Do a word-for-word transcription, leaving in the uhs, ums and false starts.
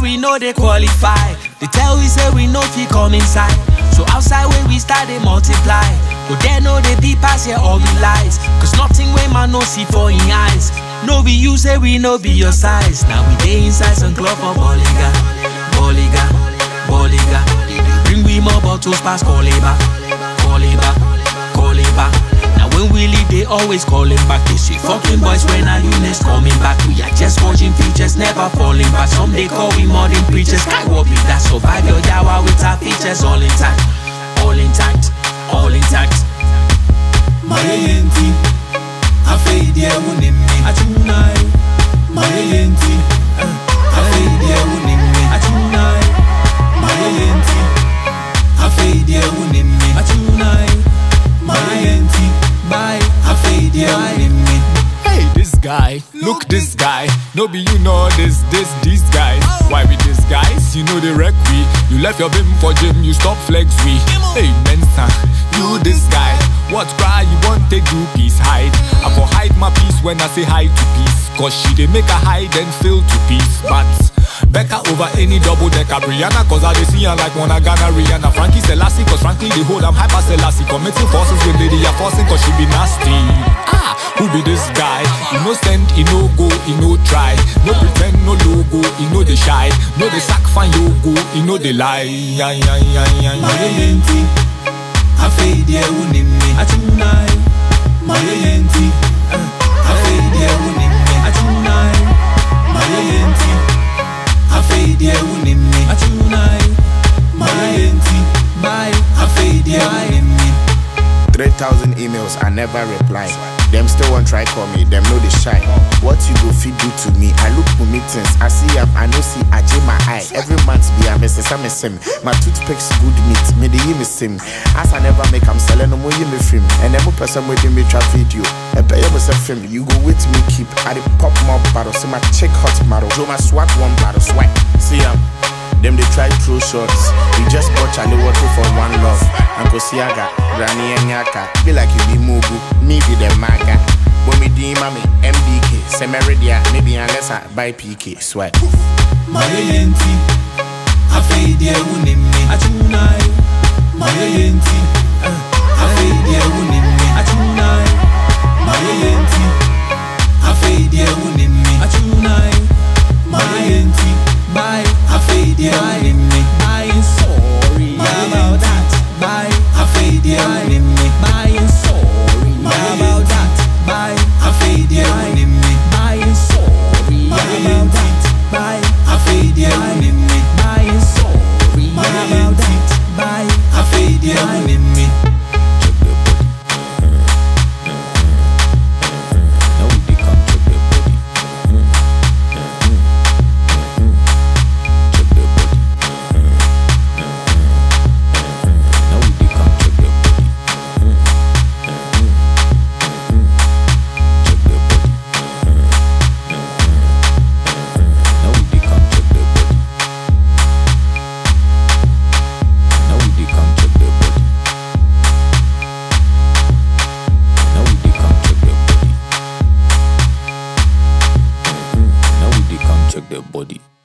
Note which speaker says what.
Speaker 1: we know they qualify. They tell we say we know if we come inside. So outside when we start they multiply. But they know they be pass here all be lies. Cause nothing when man no see for in eyes. No be you say we no be your size. Now we day inside some club for Bolliga, Bolliga, Bolliga. Bring we more bottles past Coliba, Coliba, Coliba. Now when we leave they always calling back. They say fucking boys when are you next coming back? We are just watching features, never falling back. Some they call we modern preachers. Sky what be that survive your yawa with our features all intact, all intact, all intact.
Speaker 2: My yenti, I fade there winning me. I tonight. My yenti, I fade there winning me. I tonight. My yenti, I fade there winning me. I tonight. My yenti, bye. I fade there winning me.
Speaker 3: Hey, this guy, look this guy. No be you know this, this, these guys. Why with these guys? You know they wreck we. You left your bim for gym, you stop flex we. Hey, Mensa, you this guy. What cry you want take do peace hide? I for hide my peace when I say hi to peace. Cause she they make a hide and fail to peace. But Becca over any double decker Brianna. Cause I they see her like one Ghana Rihanna. Frankie Selassie, cause frankly they hold I'm hyper Selassie. Committing forces with lady are forcing cause she be nasty. Ah, who be this guy? He no send, he no go, he no try. No pretend, no logo, he no they shy. No they sack fan logo, he no they lie. Yeah, yeah, yeah, yeah, yeah.
Speaker 2: I fade there winning me. I tonight. My yenti, I fade there winning me. I tonight. My yenti, I fade there winning me. I tonight. My yenti, bye. I fade there winning me.
Speaker 4: Three thousand emails, I never reply. Them still won't try call me, them know they shy. What you go feed do to me? I look for meetings, I see am, I know see I jam my eye. Every month be a mess, I'm a sim. My toothpicks good meat, me the me sim. As I never make, I'm selling no more me film. And every person waiting me trap video. A pay was a film, you go with me keep. I the pop more bottle, see my check hot model. Show my swag one bottle, swipe. See am. Them they try throw shots. We just bought Charlie Water for one love. Uncle Siaga, Granny and Yaka. Be like you be Mugu, me be the maga. When me D mommy, M D K, Semeridia, maybe unless I buy P K, swipe.
Speaker 2: My yenti, I fade there winning me. I tonight. My yenti, I fade there winning me. I tonight. My yenti, I fade there winning me. I tonight. My yenti, bye. I fade there winning me. I ain't sorry about that. Bye. I fade there winning me. I ain't sorry about that. Bye. I fade there winning me. I ain't sorry about that. Bye. I fade there winning me. I ain't sorry about that. Bye. I fade there winning me.
Speaker 3: Now we become check the body. Check the body. Now we become check the body. Check the body. Now we become check the body. Now we become check the body. Now we become check the body. Now we become check the body.